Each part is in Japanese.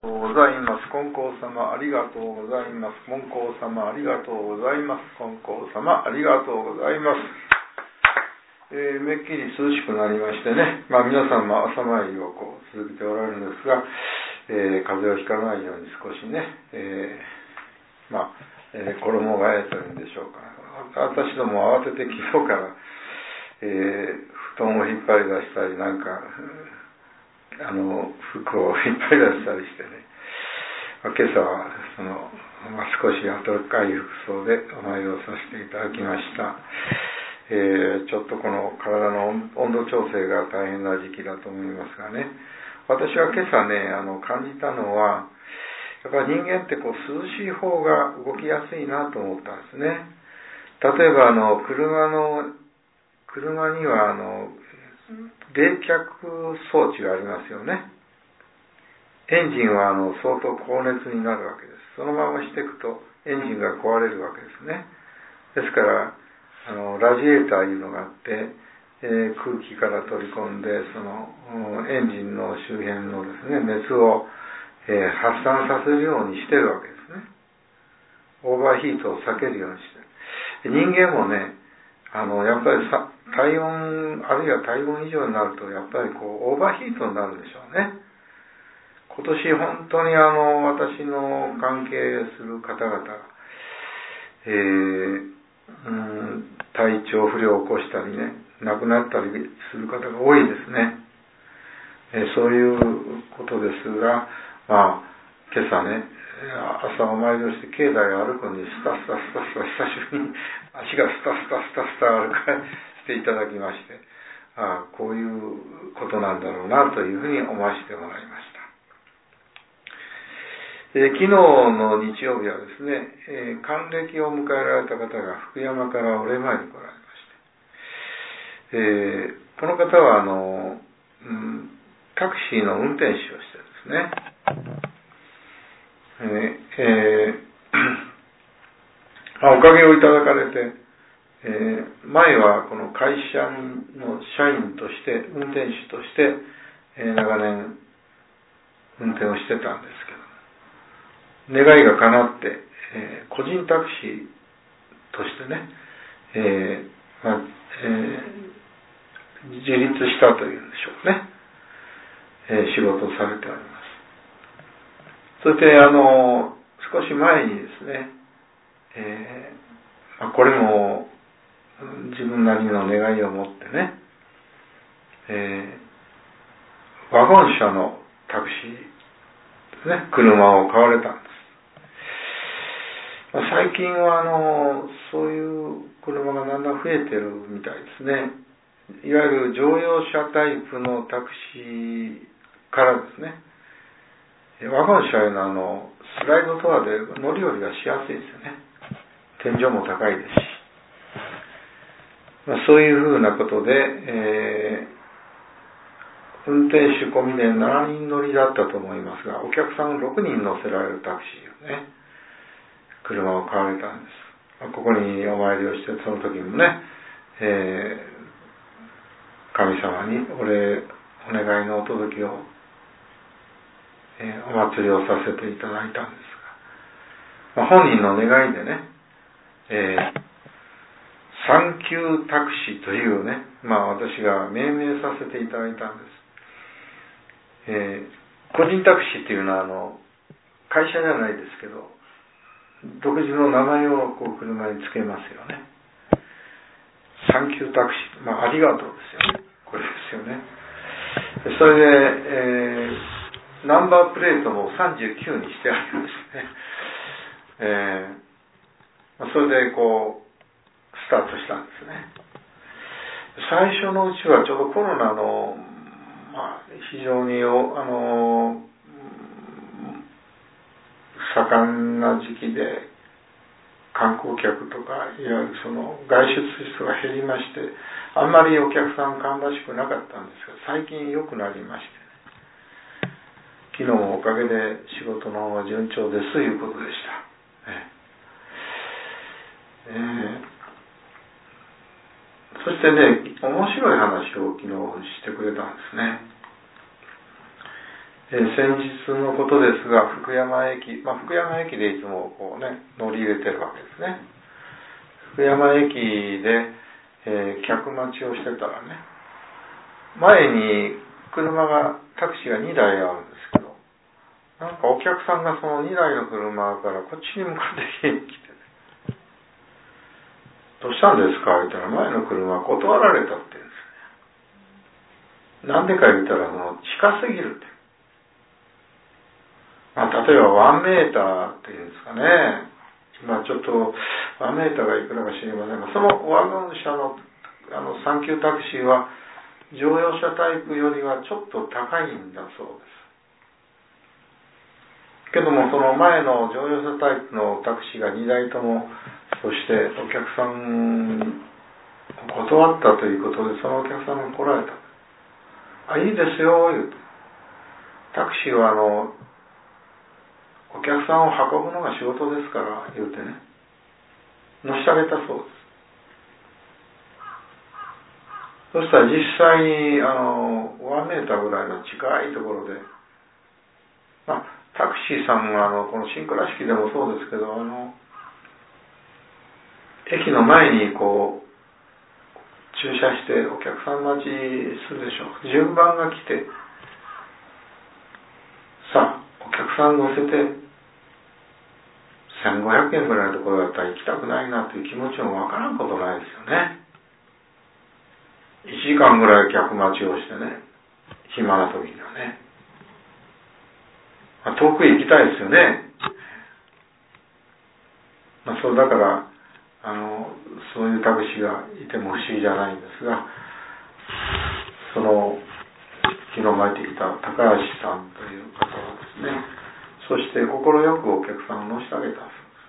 ございます。金光様ありがとうございます。金光様ありがとうございます。金光様ありがとうございます。めっきり涼しくなりましてね、皆さんも朝参りを続けておられるんですが、風邪をひかないように少しね、衣替えというんでしょうか。私ども慌てて昨日から、布団を引っ張り出したり服を引っ張り出したりしてね、今朝は少し暖かい服装でお参りをさせていただきました。ちょっとこの体の温度調整が大変な時期だと思いますがね、私は今朝ね感じたのは、やっぱり人間って涼しい方が動きやすいなと思ったんですね。例えば車には冷却装置がありますよね。エンジンは相当高熱になるわけです。そのまましていくとエンジンが壊れるわけですね。ですからラジエーターいうのがあって、空気から取り込んでエンジンの周辺のですね熱を、発散させるようにしてるわけですね。オーバーヒートを避けるようにしてる。人間もねやっぱり体温あるいは体温以上になるとやっぱりオーバーヒートになるでしょうね。今年本当に私の関係する方々、体調不良を起こしたりね、亡くなったりする方が多いですね。そういうことですが、今朝ね、朝お参りをして境内を歩くのにスタスタ久しぶりに足がスタ歩かせていただきまして、こういうことなんだろうなというふうに思わせてもらいました。昨日の日曜日はですね、還暦を迎えられた方が福山からお礼参りに来られまして、この方はタクシーの運転手をしてですね、おかげをいただかれて、前はこの会社の社員として運転手として、長年運転をしてたんですけど、願いが叶って、個人タクシーとしてね、自立したというんでしょうね、仕事をされております。そして少し前にですね、これも自分なりの願いを持ってね、ワゴン車のタクシーですね、車を買われたんです。最近はそういう車がだんだん増えてるみたいですね。いわゆる乗用車タイプのタクシーからですね、ワゴン車へのスライドドアで乗り降りがしやすいですよね。天井も高いですし、そういうふうなことで、運転手込みで7人乗りだったと思いますが、お客さん6人乗せられるタクシーをね、車を買われたんです。ここにお参りをして、その時もね、神様にお願いのお届けを、お祭りをさせていただいたんですが、本人の願いでね、サンキュータクシーというね、私が命名させていただいたんです。個人タクシーっていうのは会社じゃないですけど、独自の名前を車につけますよね。サンキュータクシー、ありがとうですよね。これですよね。それで、ナンバープレートも39にしてあるんですね。それでスタートしたんですね。最初のうちはちょうどコロナの、非常に盛んな時期で、観光客とかいわゆる外出する人が減りまして、あんまりお客さん芳しくなかったんですが、最近良くなりまして、昨日もおかげで仕事の方は順調ですということでした。そしてね、面白い話を昨日してくれたんですね。 先日のことですが、福山駅、福山駅でいつもこうね、乗り入れてるわけですね。福山駅で、客待ちをしてたらね、前にタクシーが2台あるんですけど、なんかお客さんがその2台の車からこっちに向かって来て、どうしたんですか言ったら、前の車断られたって言うんですね。なんでか言ったら、近すぎるって。例えば1メーターっていうんですかね。今ちょっと1メーターがいくらか知りませんが、そのワゴン車の3級タクシーは乗用車タイプよりはちょっと高いんだそうです。けどもその前の乗用車タイプのタクシーが2台とも、そしてお客さん断ったということで、そのお客さんが来られた。いいですよ、言うて。タクシーはお客さんを運ぶのが仕事ですから言うてね、乗せてあげたそうです。そしたら実際に1メーターぐらいの近いところで、タクシーさんがこの新倉敷でもそうですけど、駅の前にこう駐車してお客さん待ちするでしょう。順番が来て、さあお客さん乗せて1500円ぐらいのところだったら行きたくないなという気持ちもわからんことないですよね。1時間ぐらい客待ちをしてね、暇な時にはね、遠くへ行きたいですよね。そうだからそういうタクシーがいても不思議じゃないんですが、その昨日参ってきた高橋さんという方はですね、そして快くお客さんを乗せてあげた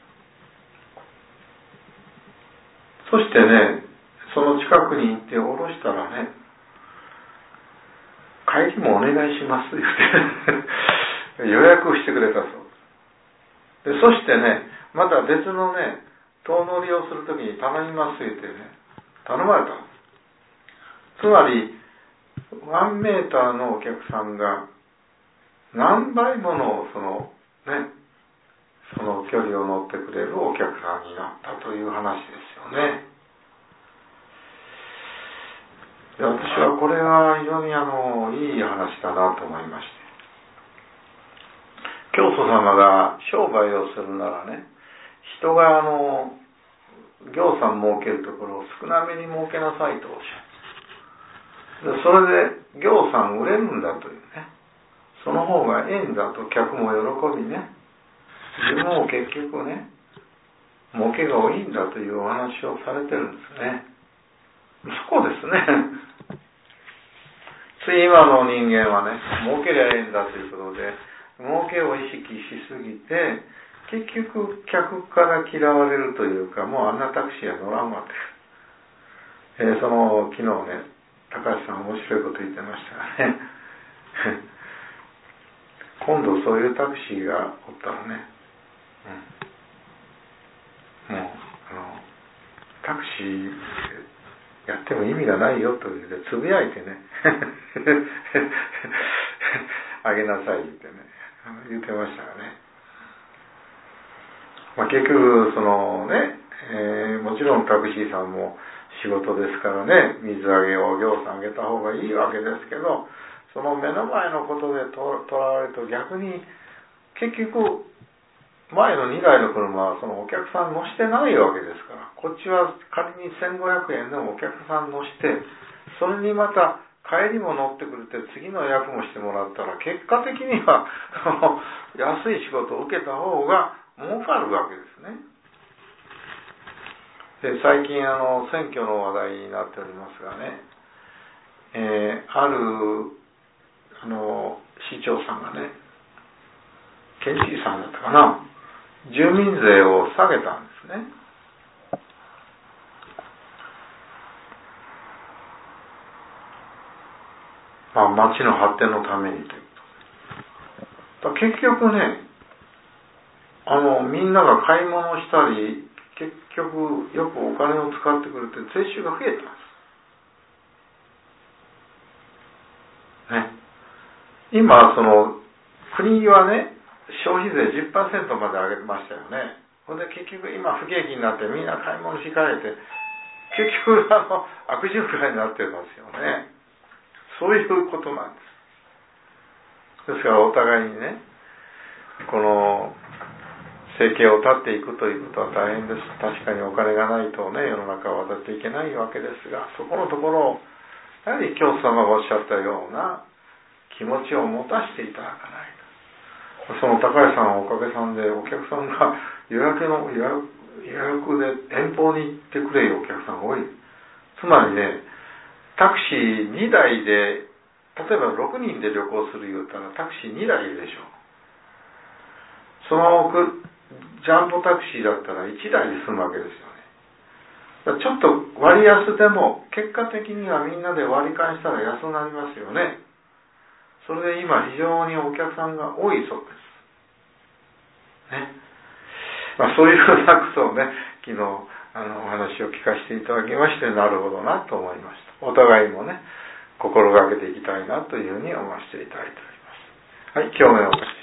そうです。そしてね、その近くに行って降ろしたらね、帰りもお願いしますって言って予約してくれたそうです。そしてね、また別のね、遠乗りをするときに頼みますって言ってね、頼まれた。つまり1メーターのお客さんが何倍ものその距離を乗ってくれるお客さんになったという話ですよね。で、私はこれは非常にいい話だなと思いまして、教祖様が商売をするならね、人が行さん儲けるところを少なめに儲けなさいとおっしゃる。で、それで行さん売れるんだというね、その方がええんだと客も喜びね、自分も結局ね、儲けが多いんだというお話をされてるんですね。そこですね。つい今の人間はね、儲けりゃええんだということで、儲けを意識しすぎて、結局客から嫌われるというか、もうあんなタクシーは乗らんわけ。昨日ね、高橋さん面白いこと言ってましたね。今度そういうタクシーがおったらね、もうタクシーやっても意味がないよと言ってつぶやいてねあげなさいってね言ってましたがね、結局もちろんタクシーさんも仕事ですからね、水揚げを行さんあげた方がいいわけですけど、その目の前のことでとらわれると逆に結局前の2台の車はそのお客さん乗してないわけですから、こっちは仮に1500円でもお客さん乗して、それにまた帰りも乗ってくれて次の予約もしてもらったら、結果的には安い仕事を受けた方が儲かるわけですね。で、最近選挙の話題になっておりますがね、ある市長さんがね、県知事さんだったかな、住民税を下げたんですね。町の発展のためにということで。結局ね、みんなが買い物したり、結局よくお金を使ってくれて税収が増えたんです。ね。今国はね、消費税 10% まで上げましたよね。ほんで結局今不景気になってみんな買い物控えて、結局悪循環になってますよね。そういうことなんです。ですからお互いにね、この生計を立っていくということは大変です。確かにお金がないとね、世の中を渡っていけないわけですが、そこのところをやはり教祖様がおっしゃったような気持ちを持たせていただかないと。その高橋さんはおかげさんでお客さんが予約で遠方に行ってくれるお客さんが多い。つまりね、タクシー2台で、例えば6人で旅行する言うたらタクシー2台でしょ。そのジャンボタクシーだったら1台で済むわけですよね。ちょっと割安でも結果的にはみんなで割り勘したら安くなりますよね。それで今非常にお客さんが多いそうです。ね。そういうふうなことをね、昨日お話を聞かせていただきまして、なるほどなと思いました。お互いもね、心がけていきたいなというふうに思わせていただいております。はい、今日のお話。